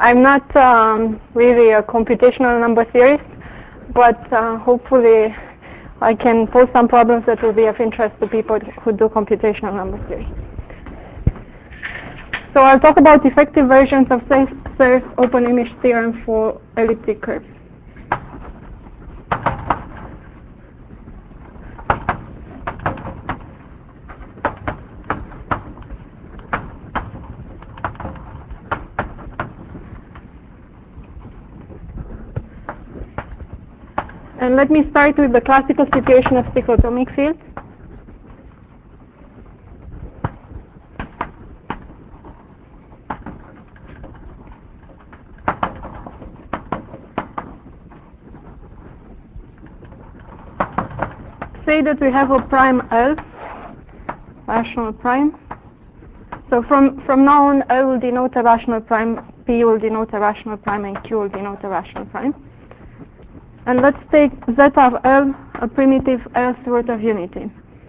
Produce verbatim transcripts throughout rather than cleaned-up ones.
I'm not um, really a computational number theorist, but uh, hopefully I can pose some problems that will be of interest to people who do computational number theory. So I'll talk about effective versions of Serre's open image theorem for elliptic curves. And let me start with the classical situation of cyclotomic fields. Say that we have a prime L, rational prime. So from, from now on, L will denote a rational prime, P will denote a rational prime, and Q will denote a rational prime. And let's take zeta of L, a primitive L sort of unity.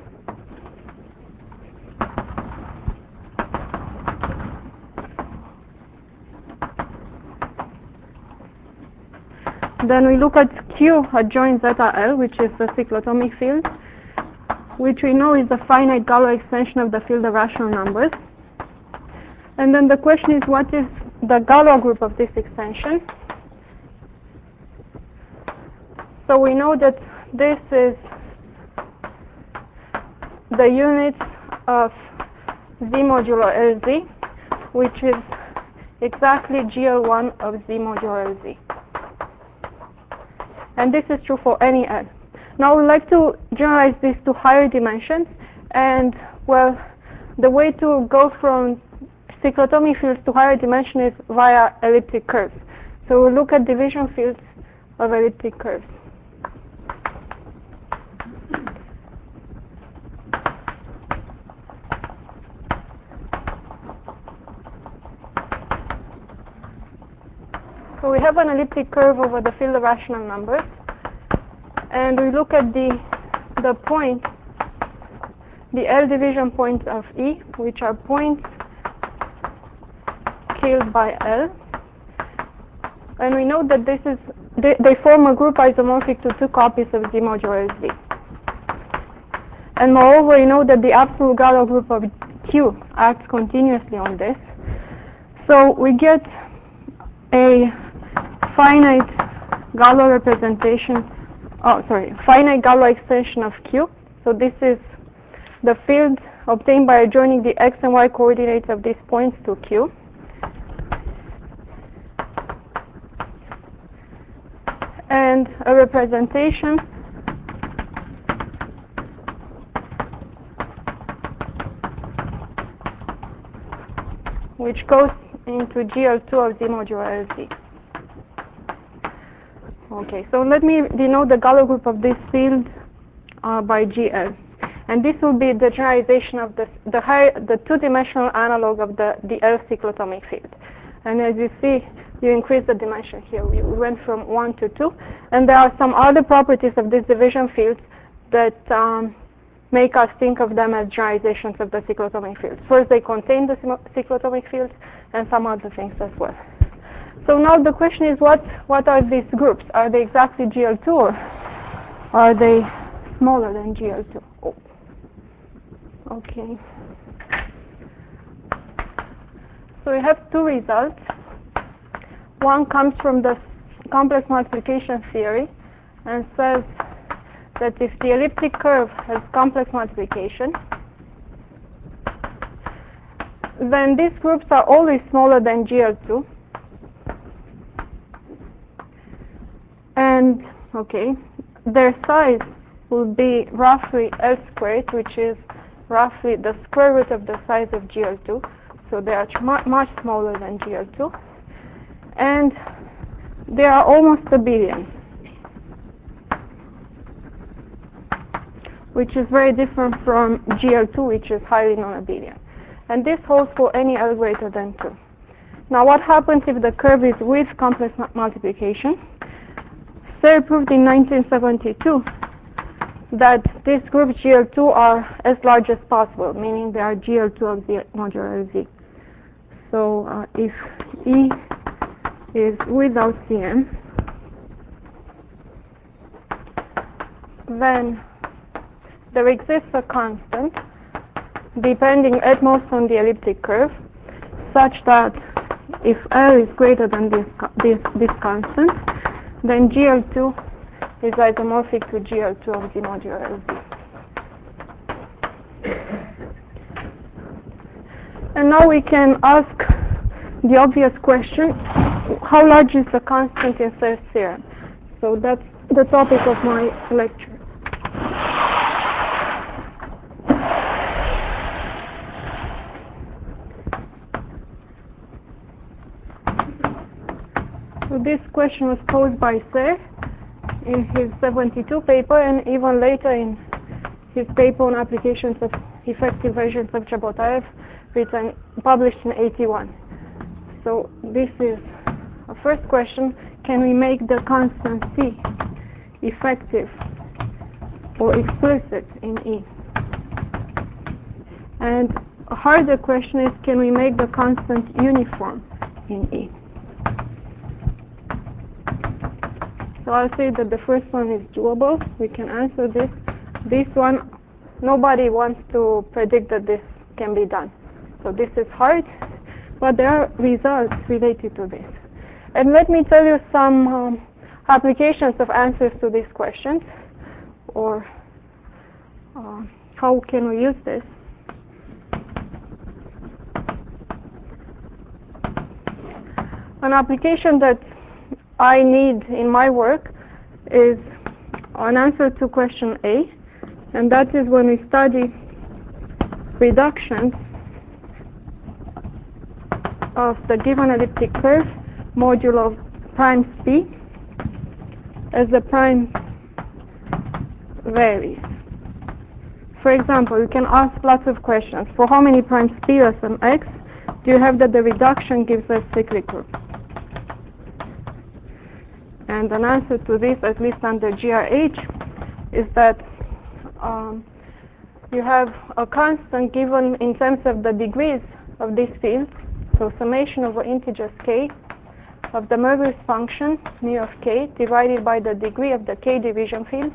Then we look at Q adjoint zeta L, which is the cyclotomic field, which we know is the finite Galois extension of the field of rational numbers. And then the question is, what is the Galois group of this extension? So we know that this is the unit of Z modulo L Z, which is exactly G L one of Z modulo L Z. And this is true for any L. Now we'd like to generalize this to higher dimensions, and well, the way to go from cyclotomic fields to higher dimension is via elliptic curves. So we'll look at division fields of elliptic curves. So we have an elliptic curve over the field of rational numbers, and we look at the the points, the L division points of E, which are points killed by L, and we know that this is they, they form a group isomorphic to two copies of Z modulo L Z. And moreover, we know that the absolute Galois group of Q acts continuously on this, so we get a finite Galois representation, oh sorry, finite Galois extension of Q. So this is the field obtained by adjoining the x and y coordinates of these points to Q. And a representation which goes into G L two of Z modulo L Z. Okay, so let me denote the Galois group of this field uh, by G L. And this will be the generalization of the, the, high, the two-dimensional analog of the, the L cyclotomic field. And as you see, you increase the dimension here. We went from one to two. And there are some other properties of these division fields that um, make us think of them as generalizations of the cyclotomic fields. First, they contain the cyclotomic fields, and some other things as well. So now the question is, what, what are these groups? Are they exactly G L two, or are they smaller than G L two? Oh. Okay. So we have two results. One comes from the complex multiplication theory and says that if the elliptic curve has complex multiplication, then these groups are always smaller than G L two. And, okay, their size will be roughly L squared, which is roughly the square root of the size of G L two. So they are much smaller than G L two. And they are almost abelian, which is very different from G L two, which is highly non-abelian. And this holds for any L greater than two. Now what happens if the curve is with complex multiplication? Serre proved in nineteen seventy-two that these groups G L two are as large as possible, meaning they are G L two of Z modulo Z. So uh, if E is without C M, then there exists a constant depending at most on the elliptic curve, such that if L is greater than this, this, this constant, then G L two is isomorphic to G L two of Z modulo L Z. And now we can ask the obvious question, how large is the constant in Serre's theorem? So that's the topic of my lecture. So this question was posed by Serre in his seventy-two paper, and even later in his paper on applications of effective versions of Chebotarev, written, published in eighty-one. So this is a first question: can we make the constant C effective or explicit in E? And a harder question is: can we make the constant uniform in E? So I'll say that the first one is doable. We can answer this. This one, nobody wants to predict that this can be done. So this is hard, but there are results related to this. And let me tell you some um, applications of answers to these questions, or uh, how can we use this. An application that I need in my work is an answer to question A, and that is when we study reductions of the given elliptic curve modulo primes P as the prime varies. For example, you can ask lots of questions. For how many primes P less than X do you have that the reduction gives us cyclical? And an answer to this, at least under G R H, is that um, you have a constant given in terms of the degrees of this field, so summation over integers k of the Möbius function mu of k divided by the degree of the k division field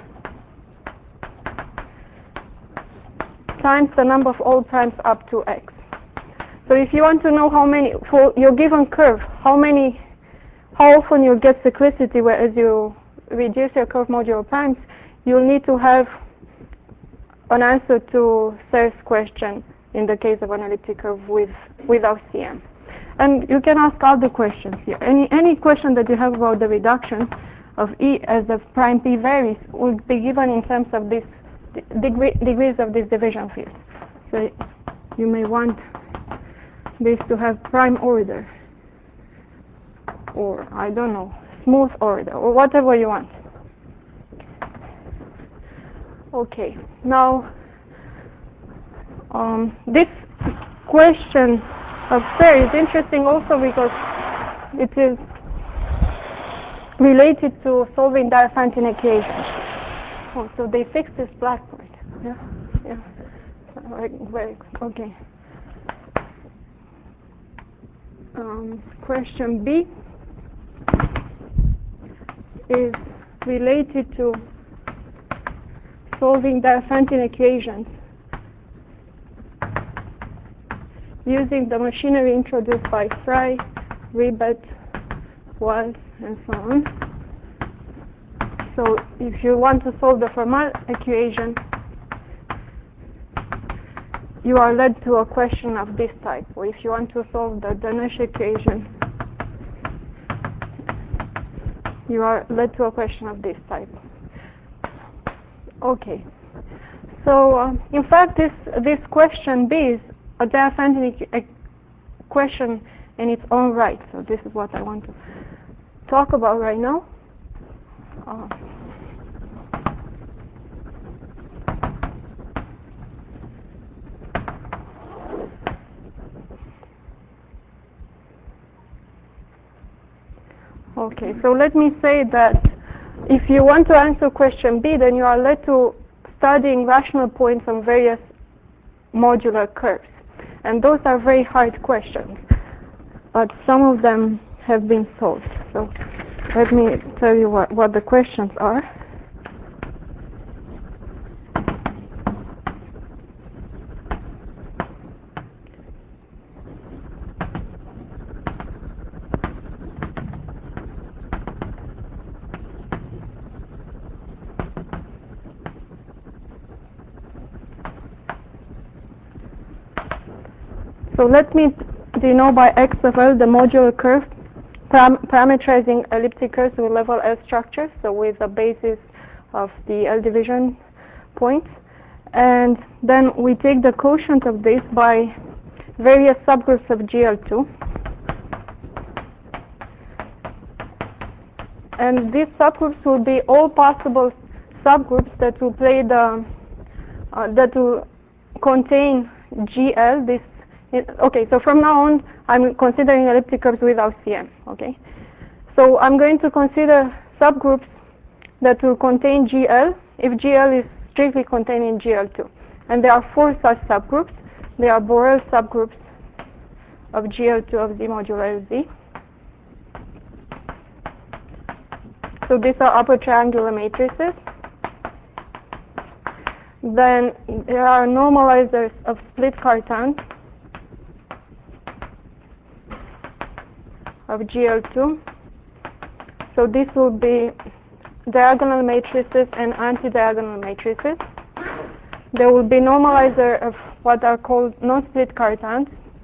times the number of all primes up to x. So if you want to know how many, for your given curve, how many How often you'll get cyclicity, whereas you reduce your curve modulo primes, you'll need to have an answer to Serre's question in the case of an elliptic curve with without C M. And you can ask other questions here. Any any question that you have about the reduction of E as the prime P varies will be given in terms of this degree, degrees of this division field. So you may want this to have prime order, or I don't know, smooth order, or whatever you want. Okay, now um, this question of Serre is interesting also because it is related to solving Diophantine equations. Oh, so they fixed this blackboard. Yeah, yeah. Very, very good. Okay. Um, question B is related to solving Diophantine equations using the machinery introduced by Frey, Ribet, Walsh, and so on. So if you want to solve the Fermat equation, you are led to a question of this type. Or if you want to solve the Danesh equation, you are led to a question of this type. Okay. So, uh, in fact, this this question B is a Diophantine question in its own right. So this is what I want to talk about right now. Uh, Okay, so let me say that if you want to answer question B, then you are led to studying rational points on various modular curves. And those are very hard questions. But some of them have been solved. So let me tell you what, what the questions are. So let me denote by x of L the modular curve param parameterizing elliptic curves with level L structures, so with the basis of the L division points. And then we take the quotient of this by various subgroups of G L two. And these subgroups will be all possible subgroups that will play the uh, that will contain G L. This okay. So from now on, I'm considering elliptic curves without C M. Okay. So I'm going to consider subgroups that will contain G L if G L is strictly contained in G L two. And there are four such subgroups. They are Borel subgroups of G L two of Z modulo L Z. So these are upper triangular matrices. Then there are normalizers of split Cartans of G L two. So this will be diagonal matrices and anti-diagonal matrices. There will be normalizer of what are called non-split Cartans.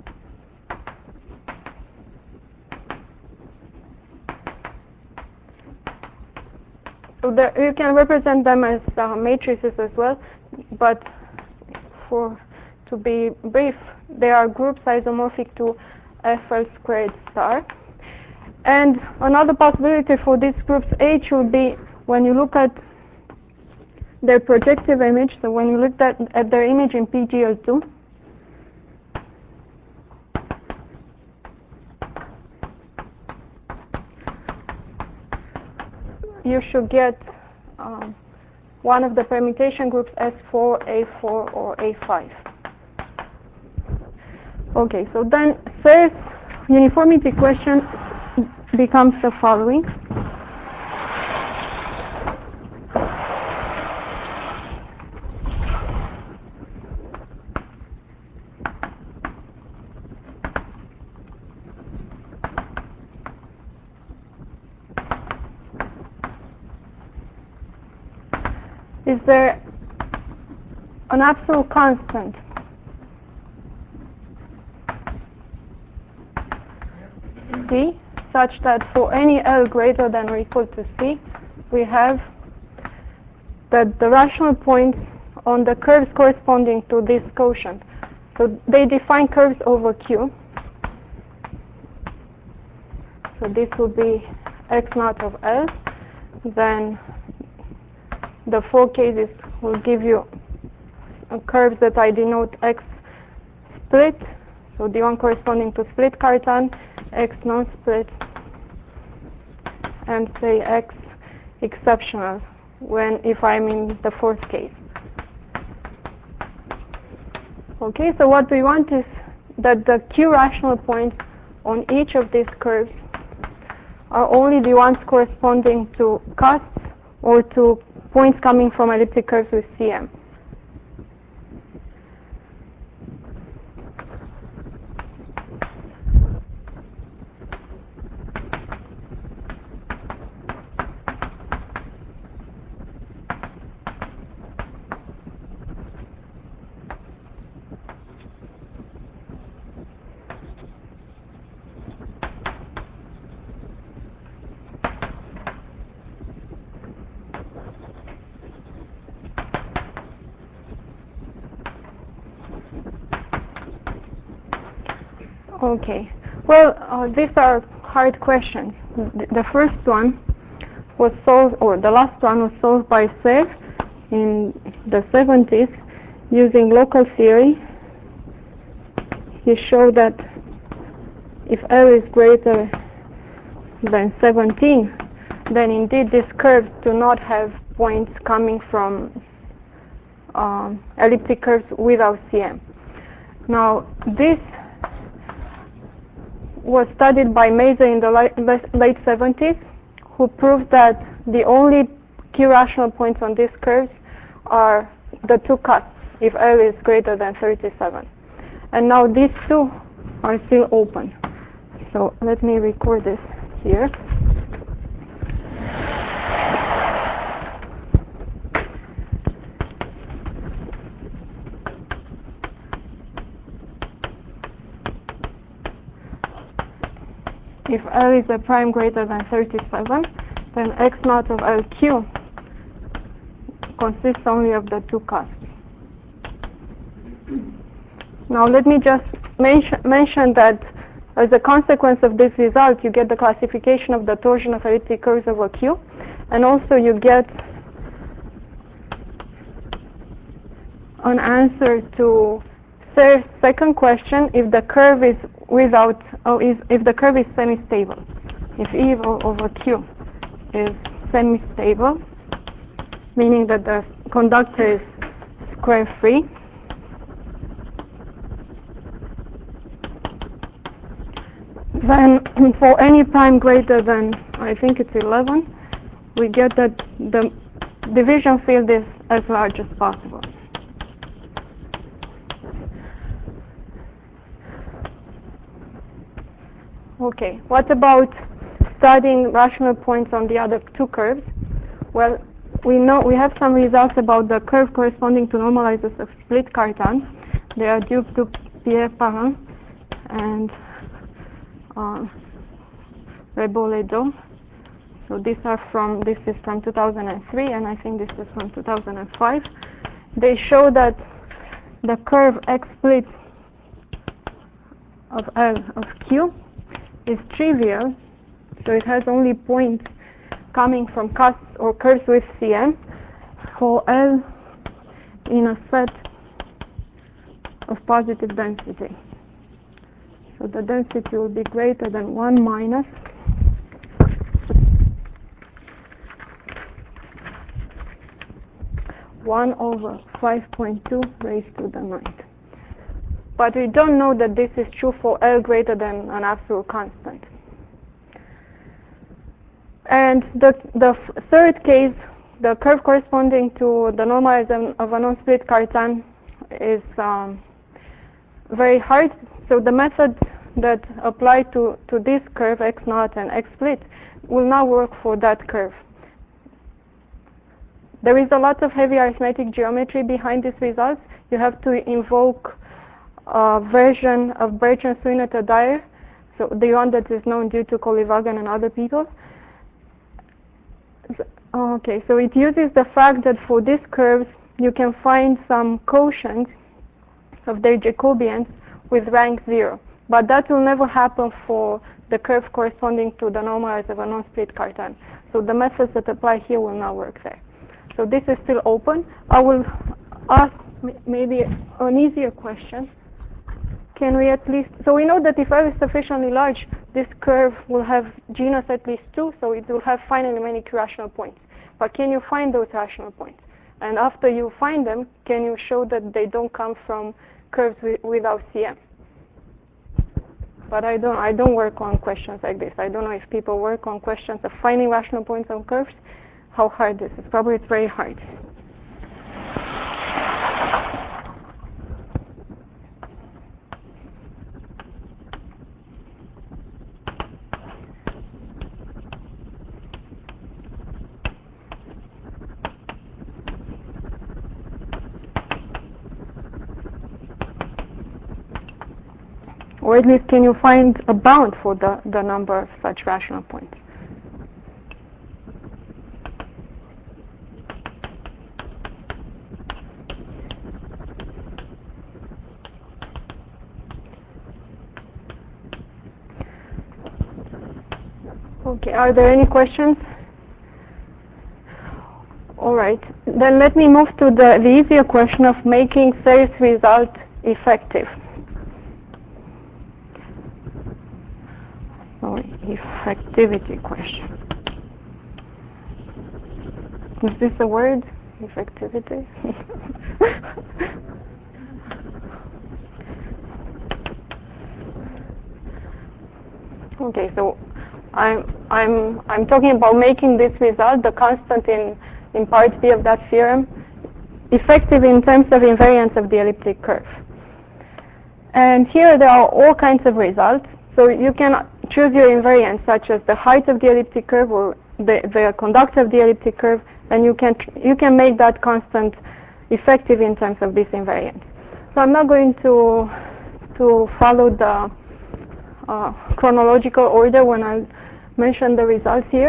So there, you can represent them as uh, matrices as well, but for to be brief, they are groups isomorphic to F L squared star. And another possibility for these groups H will be when you look at their projective image. So when you look at, at their image in P G L two, you should get um, one of the permutation groups S four, A four, or A five. Okay, so then first uniformity question becomes the following. Is there an absolute constant C such that for any L greater than or equal to C, we have that the rational points on the curves corresponding to this quotient. So they define curves over Q. So this will be x naught of L. Then the four cases will give you curves that I denote x split, so the one corresponding to split Cartan, x non-split, and say x exceptional when if I'm in the fourth case. Okay, so what we want is that the Q rational points on each of these curves are only the ones corresponding to casts or to points coming from elliptic curves with C M. Okay, well, uh, these are hard questions. The first one was solved, or the last one was solved by Serre in the seventies using local theory. He showed that if L is greater than seventeen, then indeed these curves do not have points coming from um, elliptic curves without C M. Now, this was studied by Mazur in the late seventies, who proved that the only key rational points on these curves are the two cusps, if L is greater than thirty-seven. And now these two are still open. So let me record this here. If L is a prime greater than thirty-seven, then X naught of L Q consists only of the two cusps. Now let me just mention, mention that as a consequence of this result, you get the classification of the torsion of elliptic curves over Q, and also you get an answer to the second question if the curve is without, oh, is, if the curve is semi-stable. If E over Q is semi-stable, meaning that the conductor is square-free, then for any prime greater than, I think it's eleven, we get that the division field is as large as possible. Okay, what about studying rational points on the other two curves? Well, we know we have some results about the curve corresponding to normalizers of split Cartan. They are due to Pierre Parent and uh, Reboledo. So these are from this is from two thousand three, and I think this is from two thousand five. They show that the curve X split of L of Q is trivial, so it has only points coming from cusps or curves with C M for L in a set of positive density. So the density will be greater than one minus one over five point two raised to the ninth. But we don't know that this is true for L greater than an absolute constant. And the, the third case, the curve corresponding to the normalizer of a non-split Cartan is um, very hard. So the method that apply to, to this curve, X naught and X split, will now work for that curve. There is a lot of heavy arithmetic geometry behind these results. You have to invoke a version of Bertrand-Suinater-Dyer, so the one that is known due to Kolyvagin and other people. Okay, so it uses the fact that for these curves you can find some quotients of their Jacobians with rank zero, but that will never happen for the curve corresponding to the normalizer of a non-split Cartan. So the methods that apply here will not work there. So this is still open. I will ask maybe an easier question. Can we at least, so we know that if L is sufficiently large, this curve will have genus at least two, so it will have finally many rational points. But can you find those rational points? And after you find them, can you show that they don't come from curves wi without C M? But I don't, I don't work on questions like this. I don't know if people work on questions of finding rational points on curves, how hard this is. Probably it's very hard. Or at least can you find a bound for the, the number of such rational points? Okay, are there any questions? All right, then let me move to the, the easier question of making Sayre's result effective. So, effectivity question. Is this a word? Effectivity? Okay, so I'm I'm I'm talking about making this result, the constant in in part B of that theorem, effective in terms of invariance of the elliptic curve. And here there are all kinds of results. So you can choose your invariance, such as the height of the elliptic curve or the, the conductor of the elliptic curve, and you can you can make that constant effective in terms of this invariance. So I'm not going to to follow the uh, chronological order when I mention the results here.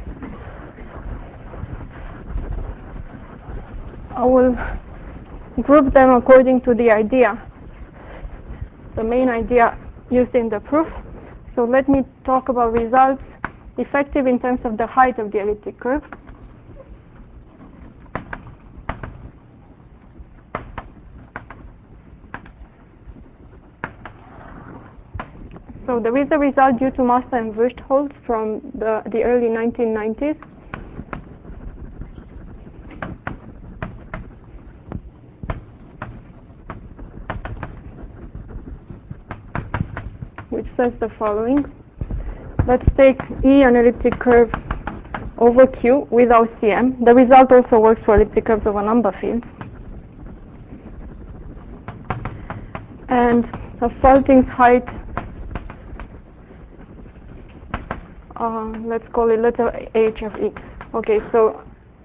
I will group them according to the idea, the main idea used in the proof. So let me talk about results effective in terms of the height of the elliptic curve. So there is a result due to Massa and Wuertholz from the, the early nineteen nineties. Which says the following. Let's take E, an elliptic curve over Q without C M. The result also works for elliptic curves over number fields. And a Falting's height, uh, let's call it letter h of X. Okay, so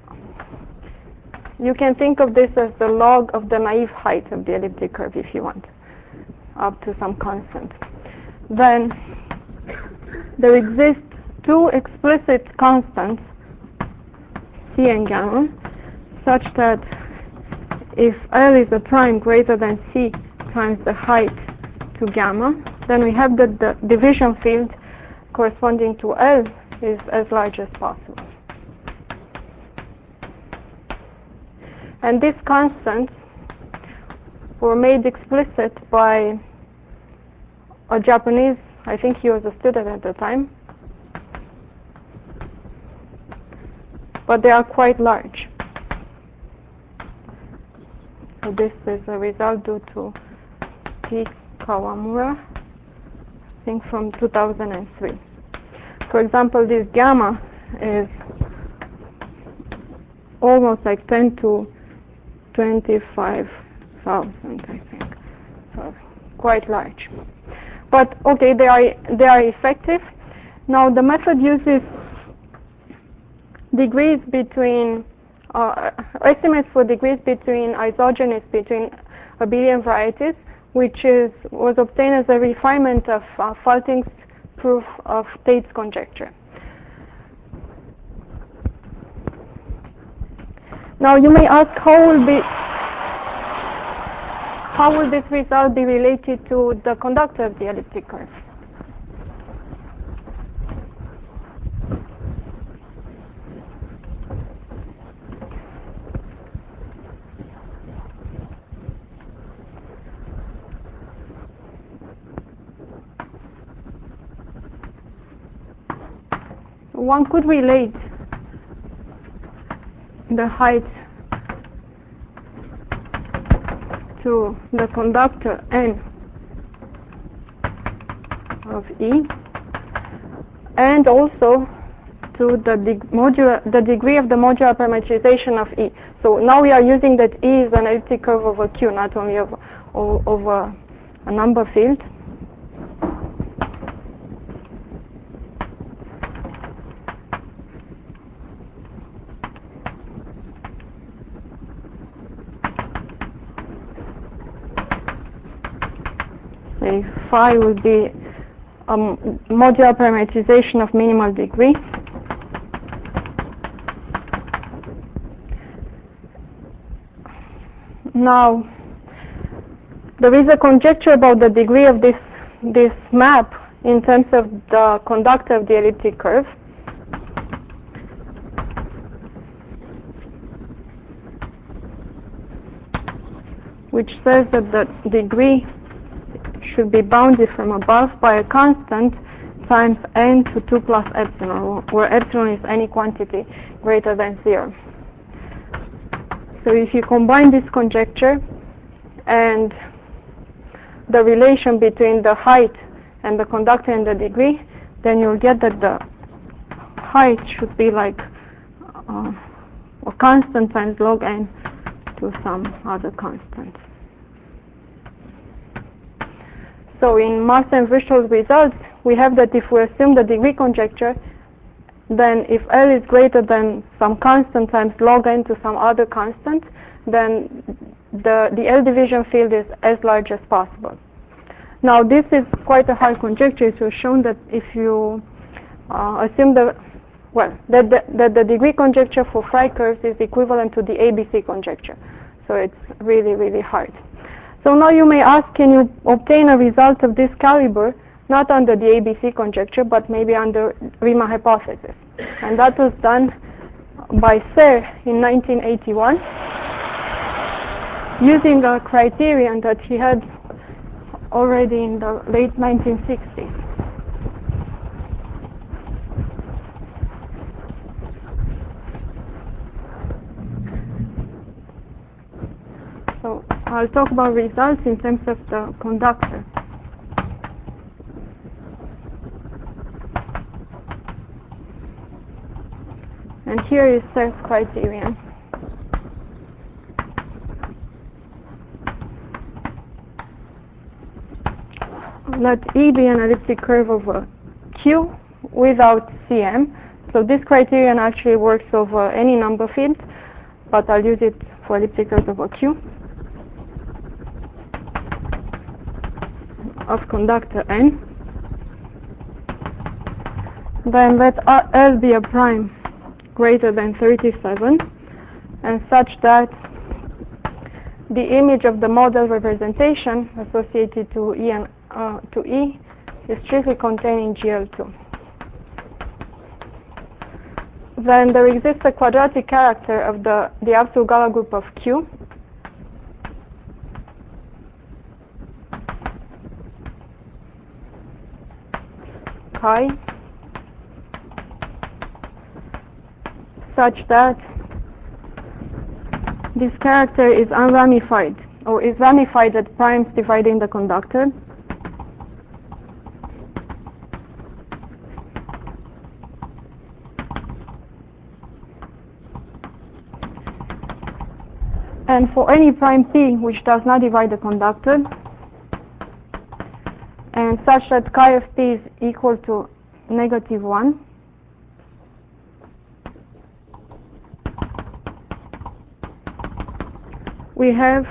you can think of this as the log of the naive height of the elliptic curve if you want, up to some constant. Then there exist two explicit constants, C and gamma, such that if L is a prime greater than C times the height to gamma, then we have that the division field corresponding to L is as large as possible. And these constants were made explicit by a Japanese, I think he was a student at the time, but they are quite large. So this is a result due to T. Kawamura, I think from two thousand three. For example, this gamma is almost like ten to twenty-five thousand, I think, so quite large. But okay, they are they are effective. Now the method uses degrees between uh, estimates for degrees between isogenies between abelian varieties, which is was obtained as a refinement of uh, Falting's proof of Tate's conjecture. Now you may ask, how will be how will this result be related to the conductor of the elliptic curve? One could relate the height to the conductor N of E, and also to the, deg modular, the degree of the modular parametrization of E. So now we are using that E is an elliptic curve over Q, not only over, over a number field. Say phi will be a modular parametrization of minimal degree. Now, there is a conjecture about the degree of this this map in terms of the conductor of the elliptic curve. Which says that the degree should be bounded from above by a constant times n to two plus epsilon, where epsilon is any quantity greater than zero. So if you combine this conjecture and the relation between the height and the conductor and the degree, then you'll get that the height should be like uh, a constant times log n to some other constant. So in Master-Virchow results, we have that if we assume the degree conjecture, then if L is greater than some constant times log n to some other constant, then the, the L division field is as large as possible. Now this is quite a high conjecture. It was shown that if you uh, assume the, well, that the, that the degree conjecture for Frey curves is equivalent to the A B C conjecture. So it's really, really hard. So now you may ask, can you obtain a result of this caliber not under the A B C conjecture, but maybe under Riemann hypothesis? And that was done by Serre in nineteen eighty-one using a criterion that he had already in the late nineteen sixties. So I'll talk about results in terms of the conductor. And here is Serre's criterion. Let E be an elliptic curve over Q without C M. So this criterion actually works over any number field, but I'll use it for elliptic curves over Q of conductor N. Then let L be a prime greater than thirty-seven, and such that the image of the model representation associated to E and uh, to E is strictly contained in G L two. Then there exists a quadratic character of the, the absolute Galois group of Q, chi, such that this character is unramified, or is ramified at primes dividing the conductor. And for any prime P which does not divide the conductor, and such that chi of P is equal to negative one, we have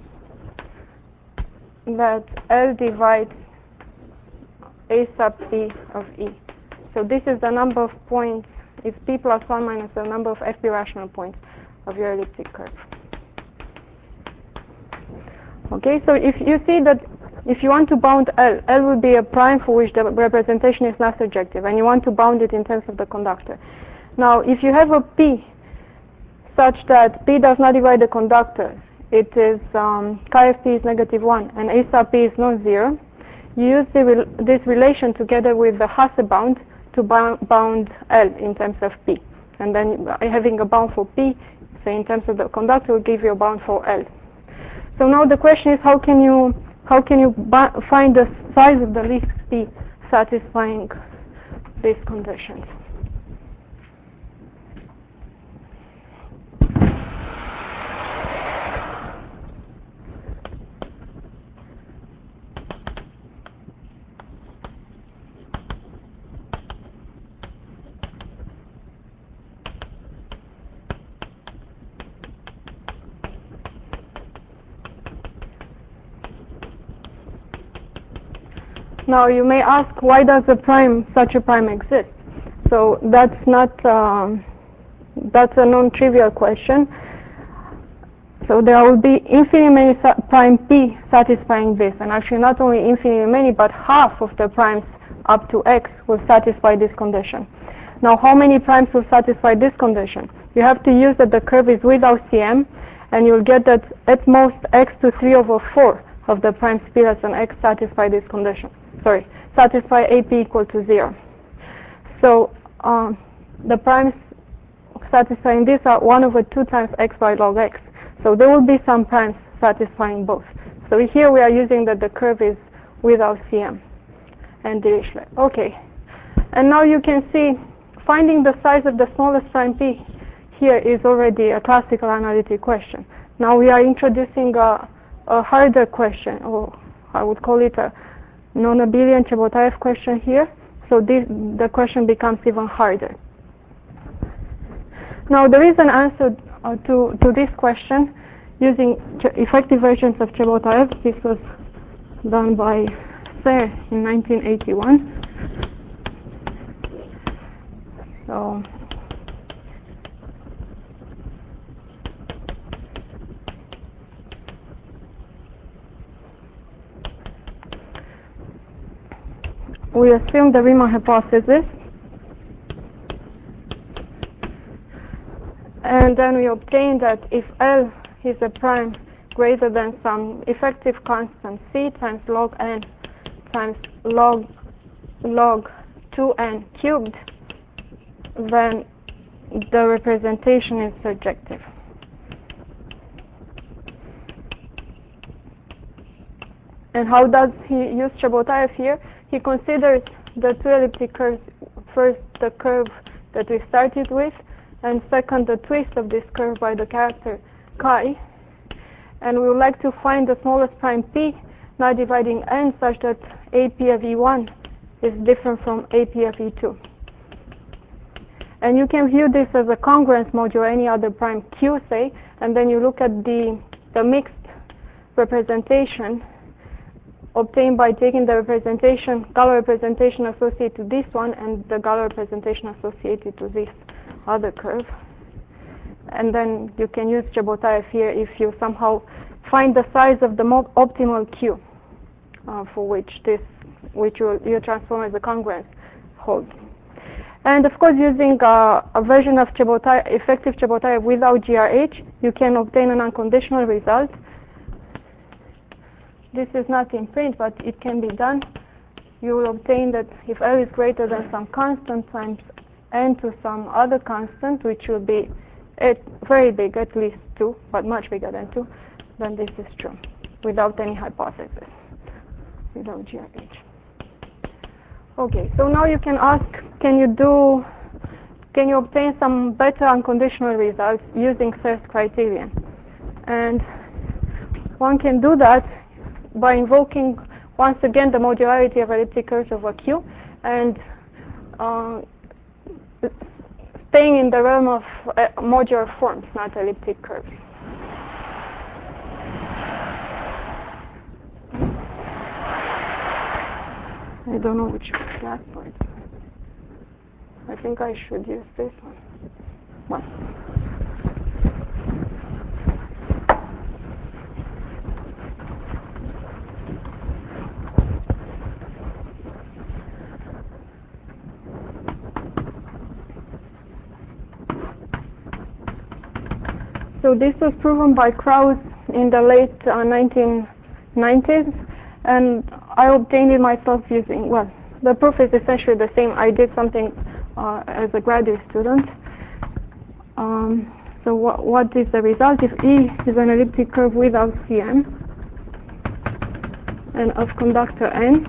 that L divides A sub P of E. So this is the number of points, it's P plus one minus the number of F P rational points of your elliptic curve. Okay, so if you see that if you want to bound L, L will be a prime for which the representation is not surjective, and you want to bound it in terms of the conductor. Now, if you have a P such that P does not divide the conductor, it is um, chi of P is negative one, and A sub P is non-zero, you use the re this relation together with the Hasse bound to bound, bound L in terms of P. And then having a bound for P, say in terms of the conductor, will give you a bound for L. So now the question is, how can you how can you find the size of the least P satisfying these conditions? Now you may ask, why does a prime, such a prime exist? So that's not, um, that's a non-trivial question. So there will be infinitely many prime P satisfying this, and actually not only infinitely many, but half of the primes up to X will satisfy this condition. Now how many primes will satisfy this condition? You have to use that the curve is without C M, and you'll get that at most X to three over four of the primes P less than X satisfy this condition. Sorry, satisfy A P equal to zero. So um, the primes satisfying this are one over two times X by log X. So there will be some primes satisfying both. So here we are using that the curve is without C M and Dirichlet. Okay. And now you can see finding the size of the smallest prime p here is already a classical analytic question. Now we are introducing a, a harder question, or I would call it a non-abelian Chebotarev question here. So this, the question becomes even harder. Now there is an answer uh, to, to this question using effective versions of Chebotarev. This was done by Serre in nineteen eighty-one. So we assume the Riemann hypothesis, and then we obtain that if L is a prime greater than some effective constant c times log n times log log two n cubed, then the representation is surjective. And how does he use Chebotarev here? He considers the two elliptic curves, first the curve that we started with, and second the twist of this curve by the character chi. And we would like to find the smallest prime p, now dividing n such that A P of E one is different from A P of E two. And you can view this as a congruence modulo any other prime q, say, and then you look at the, the mixed representation obtained by taking the representation, Galois representation associated to this one and the Galois representation associated to this other curve. And then you can use Chebotarev here if you somehow find the size of the optimal Q uh, for which this, which you, you transform as a congruence holds. And of course, using uh, a version of Chebotarev, effective Chebotarev without G R H, you can obtain an unconditional result. This is not in print, but it can be done. You will obtain that if L is greater than some constant times n to some other constant, which will be at very big, at least two, but much bigger than two, then this is true, without any hypothesis, without G R H. Okay, so now you can ask, can you do, can you obtain some better unconditional results using Serre's criterion? And one can do that by invoking once again the modularity of elliptic curves over Q and uh, staying in the realm of uh, modular forms, not elliptic curves. I don't know which blackboard. I think I should use this one. Well. So this was proven by Krauss in the late uh, nineteen nineties, and I obtained it myself using, well, the proof is essentially the same. I did something uh, as a graduate student. Um, so what, what is the result? If E is an elliptic curve without C N and of conductor N,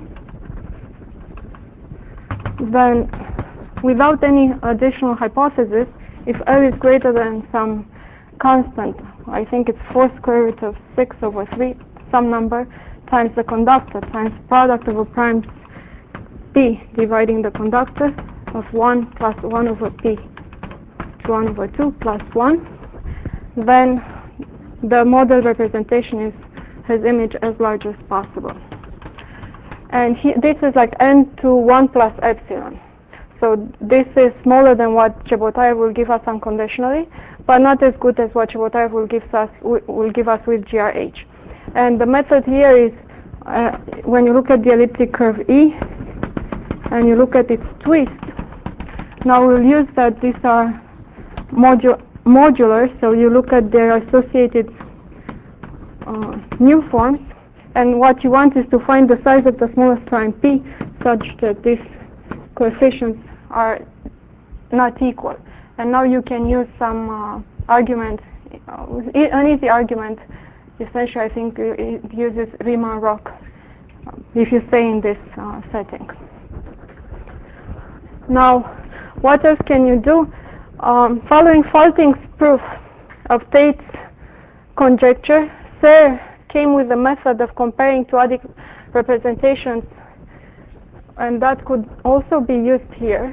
then without any additional hypothesis, if L is greater than some constant, I think it's four square root of six over three, some number, times the conductor, times product over primes p dividing the conductor of one plus one over p to one over two plus one, then the model representation is has image as large as possible. And he, this is like n to one plus epsilon. So this is smaller than what Chebotarev will give us unconditionally, but not as good as what Chebotarev will give us will give us with G R H. And the method here is uh, when you look at the elliptic curve E and you look at its twist. Now we'll use that these are modu modular, so you look at their associated uh, new forms, and what you want is to find the size of the smallest prime p such that these coefficients are not equal. And now you can use some uh, argument, uh, an easy argument. Essentially, I think it uses Riemann-Roch if you stay in this uh, setting. Now, what else can you do? Um, following Falting's proof of Tate's conjecture, Serre came with a method of comparing two-adic representations, and that could also be used here,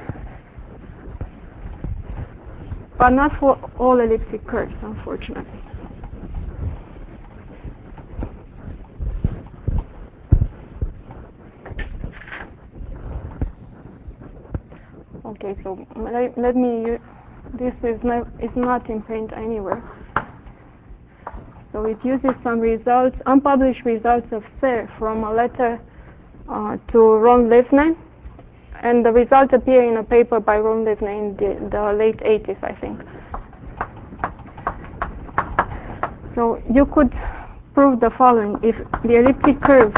but not for all elliptic curves, unfortunately. Okay, so let, let me use, this is not, is not in print anywhere. So it uses some results, unpublished results of Serre from a letter uh, to Ron Livne, and the results appear in a paper by Ron Livne in the, the late eighties, I think. So you could prove the following: if the elliptic curve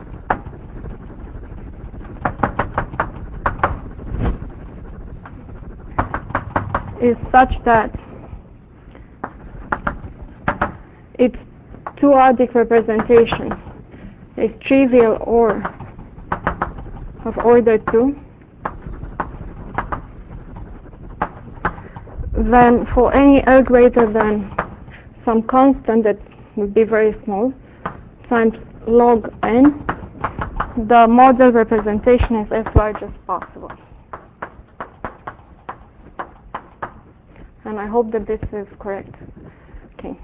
is such that its two-adic representation is trivial or of order two, then for any L greater than some constant that would be very small, times log n, the model representation is as large as possible. And I hope that this is correct. Okay.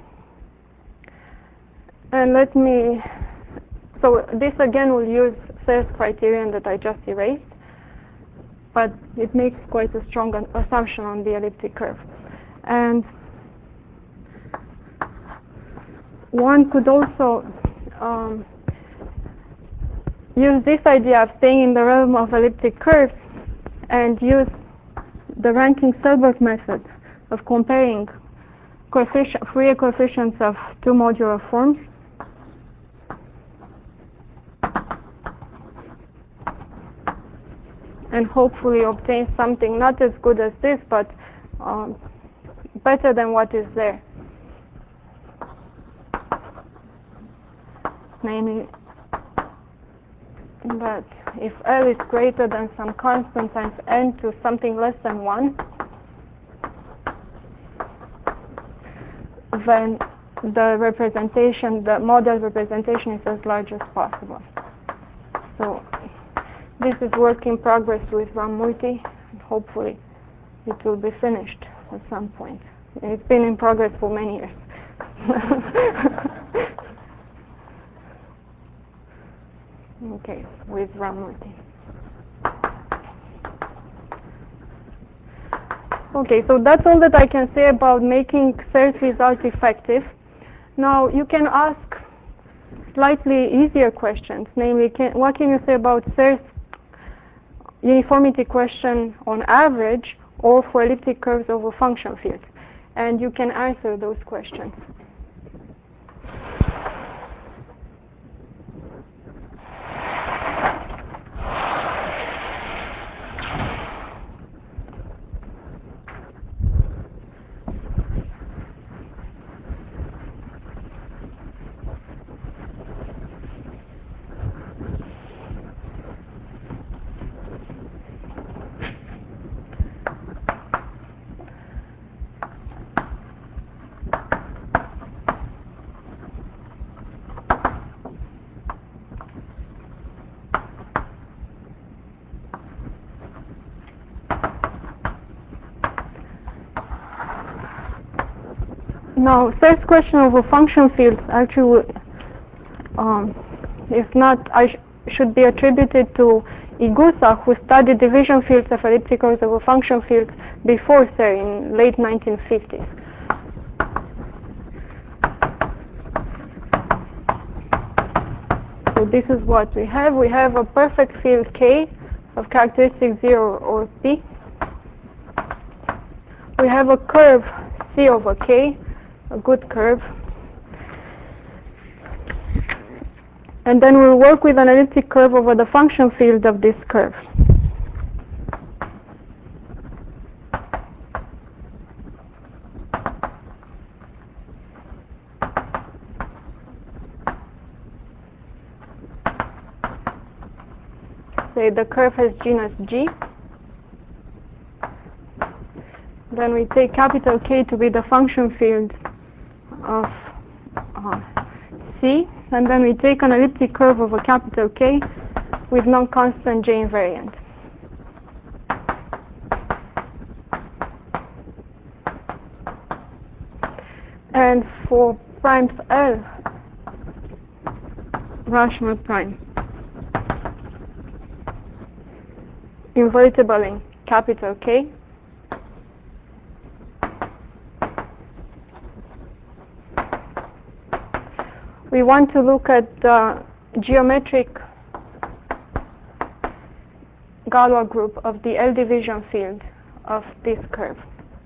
And let me, so this again will use Serre's criterion that I just erased, but it makes quite a strong assumption on the elliptic curve. And one could also um, use this idea of staying in the realm of elliptic curves and use the Rankin-Selberg method of comparing coefficient, Fourier coefficients of two modular forms. And hopefully obtain something not as good as this, but um, better than what is there. Namely, that if L is greater than some constant times n to something less than one, then the representation, the model representation is as large as possible. So this is work in progress with Ramurti, and hopefully it will be finished at some point. It's been in progress for many years. Okay, with Ramurti. Okay, so that's all that I can say about making Serre's results effective. Now you can ask slightly easier questions, namely, can, what can you say about Serre's uniformity question on average or for elliptic curves over function fields? And you can answer those questions. Now, Serre's question over function fields actually um, is not, I sh should be attributed to Igusa, who studied division fields of elliptic curves over function fields before Serre in late nineteen fifties. So this is what we have. We have a perfect field K of characteristic zero or P. We have a curve C over K, a good curve. And then we'll work with an elliptic curve over the function field of this curve. Say the curve has genus G. then we take capital K to be the function field of uh, C, and then we take an elliptic curve over capital K with non-constant J invariant. And for primes L, rational prime, invertible in capital K, we want to look at the geometric Galois group of the L division field of this curve.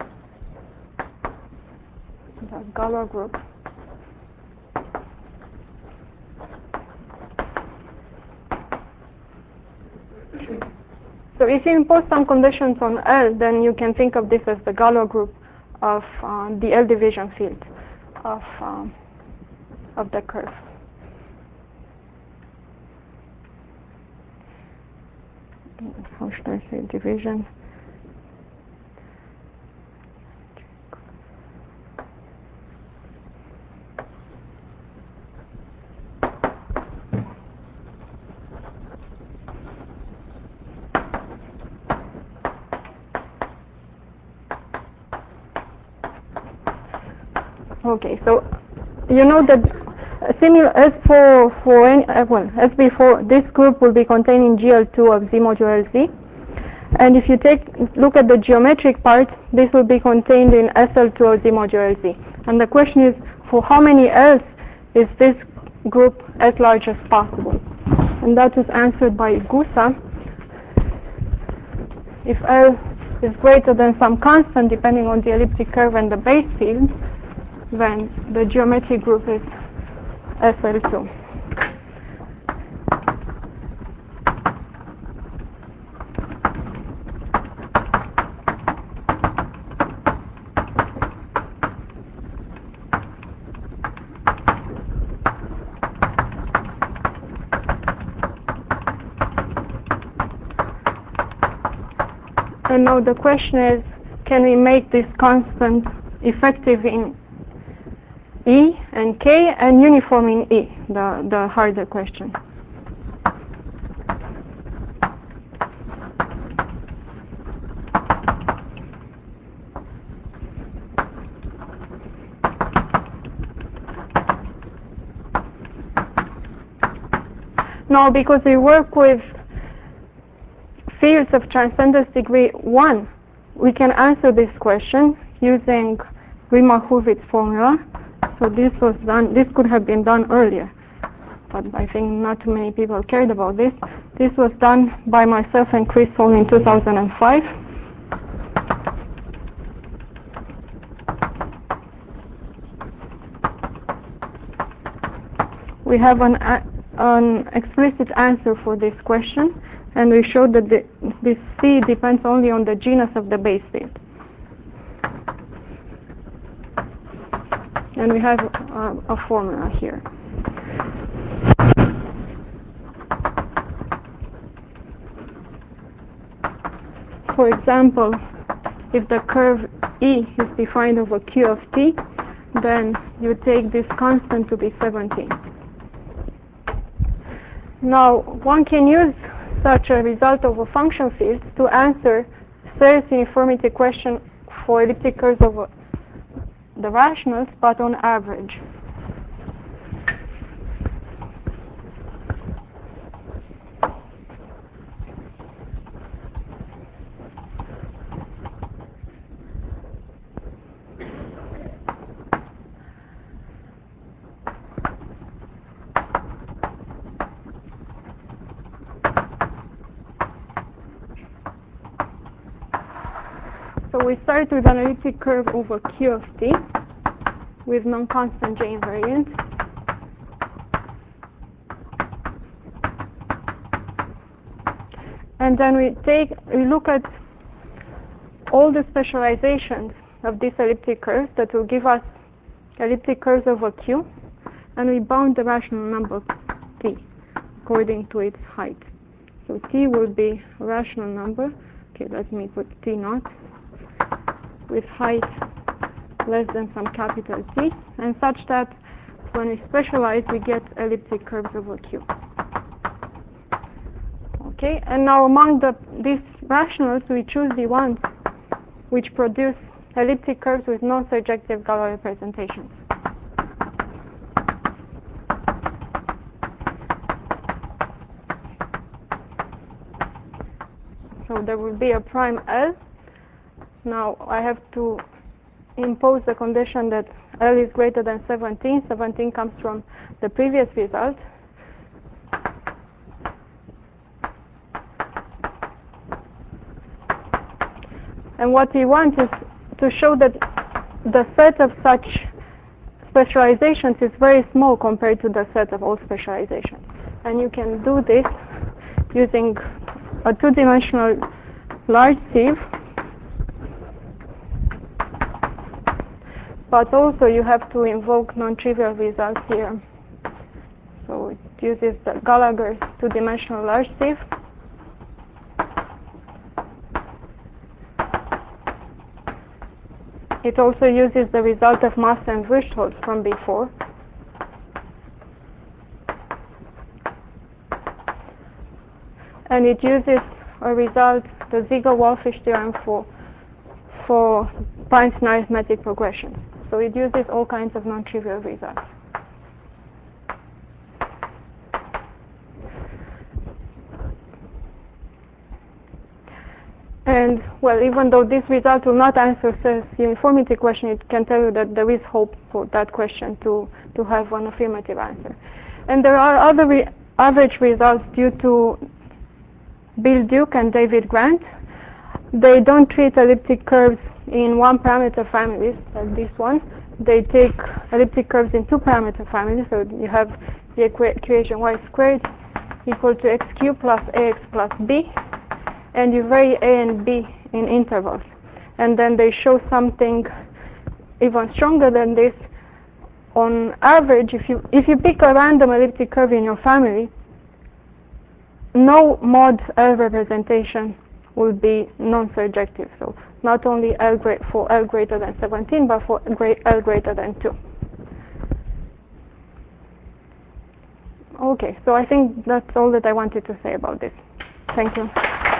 The Galois group so if you impose some conditions on L, then you can think of this as the Galois group of uh, the L division field of um, of the curve. How should I say division? Okay, so you know that similar as for for any uh, well as before, this group will be containing G L two of Z modulo L Z, and if you take look at the geometric part, this will be contained in S L two of Z modulo L Z. And the question is, for how many L's is this group as large as possible? And that was answered by Gusa. If L is greater than some constant depending on the elliptic curve and the base field, then the geometric group is S L two. And now the question is, can we make this constant effective in E and K and uniform in E, the, the harder question. No, because we work with fields of transcendence degree one, we can answer this question using Riemann-Hurwitz formula. So this was done, this could have been done earlier, but I think not too many people cared about this. This was done by myself and Chris Holm in two thousand five. We have an, an explicit answer for this question, and we showed that the, this C depends only on the genus of the base field. And we have uh, a formula here. For example, if the curve E is defined over Q of T, then you take this constant to be seventeen. Now, one can use such a result over function fields to answer Serre's uniformity question for elliptic curves over the rationals, but on average. So we start with an elliptic curve over Q of T with non-constant J invariant. And then we take, we look at all the specializations of this elliptic curve that will give us elliptic curves over Q, and we bound the rational number T according to its height. So T will be a rational number. Okay, let me put T naught. with height less than some capital T, and such that when we specialize, we get elliptic curves over Q. Okay, and now among the, these rationals, we choose the ones which produce elliptic curves with non-surjective Galois representations. So there will be a prime L. Now I have to impose the condition that L is greater than seventeen. seventeen comes from the previous result. And what we want is to show that the set of such specializations is very small compared to the set of all specializations. And you can do this using a two-dimensional large sieve, but also you have to invoke non-trivial results here. So it uses the Gallagher's two-dimensional large sieve. It also uses the result of Masse and Würstholz from before. And it uses a result, the Ziegler-Wallfisch theorem, for, for Einstein arithmetic progressions. So it uses all kinds of non-trivial results. And, well, even though this result will not answer the uniformity question, it can tell you that there is hope for that question to, to have an affirmative answer. And there are other re average results due to Bill Duke and David Grant. They don't treat elliptic curves in one-parameter families, like this one. They take elliptic curves in two-parameter families, so you have the equation y squared equal to x cubed plus ax plus b, and you vary a and b in intervals. And then they show something even stronger than this. On average, if you if you pick a random elliptic curve in your family, no mod L representation will be non-surjective. So not only L for L greater than seventeen, but for L greater than two. Okay, so I think that's all that I wanted to say about this. Thank you.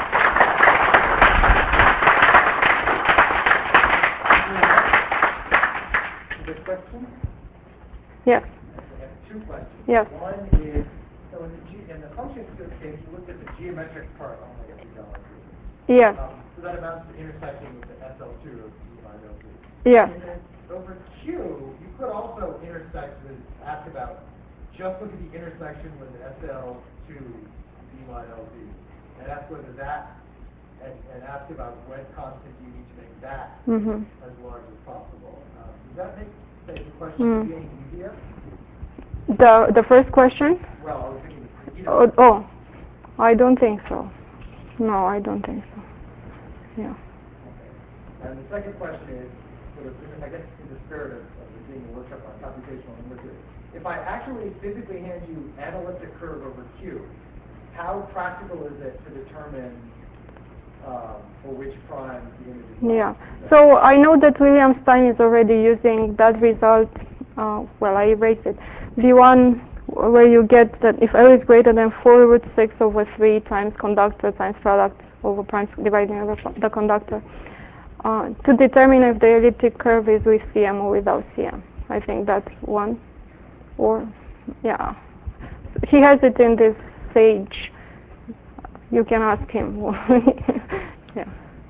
The question? Yes. I have two questions. Yes. One is, so in the, G, in the function field case, you looked at the geometric part only of the geometry. Yes. Um, so that amounts to intersecting with the S L two of E minus L two. Yes. And then over Q, you could also intersect with, ask about, just look at the intersection with the S L two E minus L two, and ask whether that, and, and ask about what constant you need to make that Mm-hmm. as large as possible. Um, does that make the question Mm. any easier? The the first question? Well, I was thinking, you know. Oh, oh, I don't think so. No, I don't think so. Yeah. Okay. And the second question is, sort of, I guess, in the spirit of, of the being a workshop on computational number theory. If I actually physically hand you an elliptic curve over Q, how practical is it to determine um, for which prime the image is? Yeah. So I know that William Stein is already using that result. Uh, well, I erased it. V one, where you get that if L is greater than four root six over three times conductor times product over prime dividing over the conductor, uh, to determine if the elliptic curve is with C M or without C M. I think that's one. Or, yeah. He has it in this Sage. You can ask him. Yeah.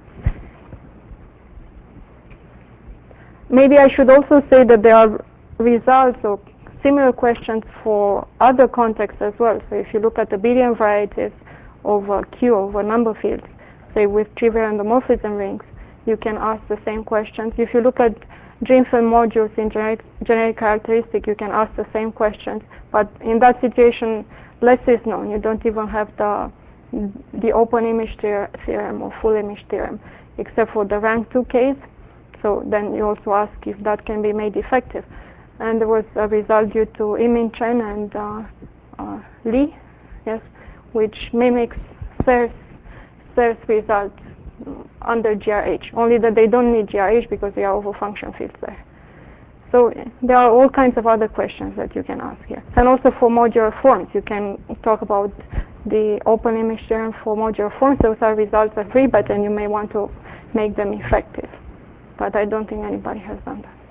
Maybe I should also say that there are results or similar questions for other contexts as well. So if you look at the Billian varieties over Q over number fields, say with trivial endomorphism rings, you can ask the same questions. If you look at Dreamfield modules in generic, generic characteristic, you can ask the same questions. But in that situation, less is known. You don't even have the the open image theorem or full image theorem, except for the rank two case. So then you also ask if that can be made effective. And there was a result due to Yimin Chen and uh, uh, Li, yes, which mimics Serre's, Serre's result under G R H, only that they don't need G R H because they are overfunction fields there. So there are all kinds of other questions that you can ask here. And also for modular forms, you can talk about the open image theorem for modular forms. Those are results are free, but then you may want to make them effective. But I don't think anybody has done that.